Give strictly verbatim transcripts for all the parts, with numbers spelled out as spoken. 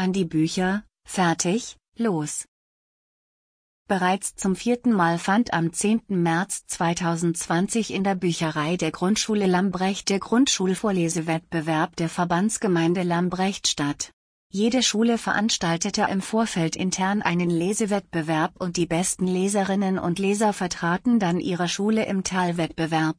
An die Bücher, fertig, los! Bereits zum vierten Mal fand am zehnten März zweitausendzwanzig in der Bücherei der Grundschule Lambrecht der Grundschulvorlesewettbewerb der Verbandsgemeinde Lambrecht statt. Jede Schule veranstaltete im Vorfeld intern einen Lesewettbewerb und die besten Leserinnen und Leser vertraten dann ihre Schule im Teilwettbewerb.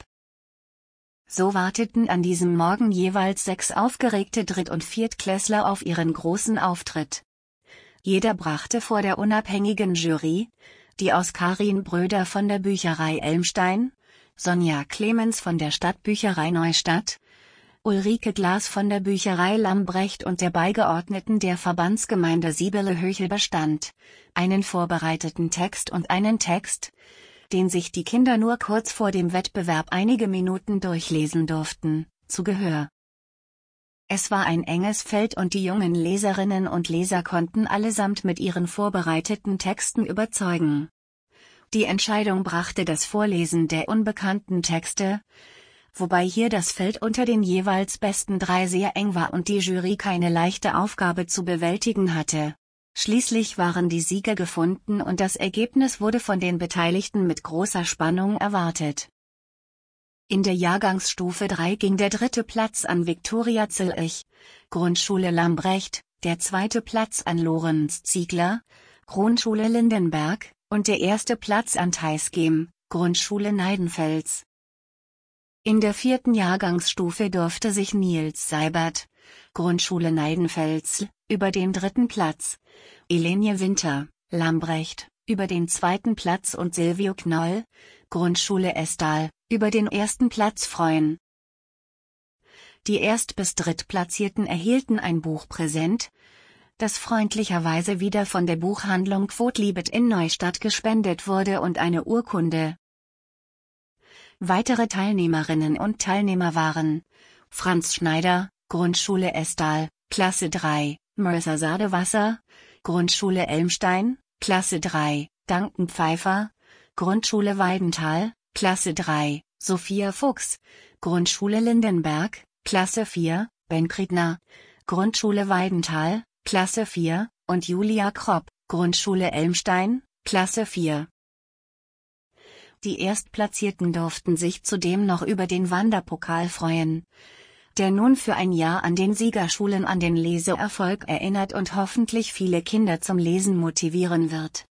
So warteten an diesem Morgen jeweils sechs aufgeregte Dritt- und Viertklässler auf ihren großen Auftritt. Jeder brachte vor der unabhängigen Jury, die aus Karin Bröder von der Bücherei Elmstein, Sonja Clemens von der Stadtbücherei Neustadt, Ulrike Glas von der Bücherei Lambrecht und der Beigeordneten der Verbandsgemeinde Siebele-Höchel bestand, einen vorbereiteten Text und einen Text, den sich die Kinder nur kurz vor dem Wettbewerb einige Minuten durchlesen durften, zu Gehör. Es war ein enges Feld und die jungen Leserinnen und Leser konnten allesamt mit ihren vorbereiteten Texten überzeugen. Die Entscheidung brachte das Vorlesen der unbekannten Texte, wobei hier das Feld unter den jeweils besten drei sehr eng war und die Jury keine leichte Aufgabe zu bewältigen hatte. Schließlich waren die Sieger gefunden und das Ergebnis wurde von den Beteiligten mit großer Spannung erwartet. In der Jahrgangsstufe drei ging der dritte Platz an Viktoria Zillich, Grundschule Lambrecht, der zweite Platz an Lorenz Ziegler, Grundschule Lindenberg, und der erste Platz an Theisgem, Grundschule Neidenfels. In der vierten Jahrgangsstufe durfte sich Nils Seibert, Grundschule Neidenfels, über den dritten Platz, Elenie Winter, Lambrecht, über den zweiten Platz und Silvio Knoll, Grundschule Estal, über den ersten Platz freuen. Die Erst- bis Drittplatzierten erhielten ein Buchpräsent, das freundlicherweise wieder von der Buchhandlung Quodlibet in Neustadt gespendet wurde, und eine Urkunde. Weitere Teilnehmerinnen und Teilnehmer waren Franz Schneider, Grundschule Estal, Klasse drei, Mörser Sadewasser, Grundschule Elmstein, Klasse drei, Duncan Pfeiffer, Grundschule Weidenthal, Klasse drei, Sophia Fuchs, Grundschule Lindenberg, Klasse vier, Ben Kriegner, Grundschule Weidenthal, Klasse vier, und Julia Kropp, Grundschule Elmstein, Klasse vier. Die Erstplatzierten durften sich zudem noch über den Wanderpokal freuen, der nun für ein Jahr an den Siegerschulen an den Leseerfolg erinnert und hoffentlich viele Kinder zum Lesen motivieren wird.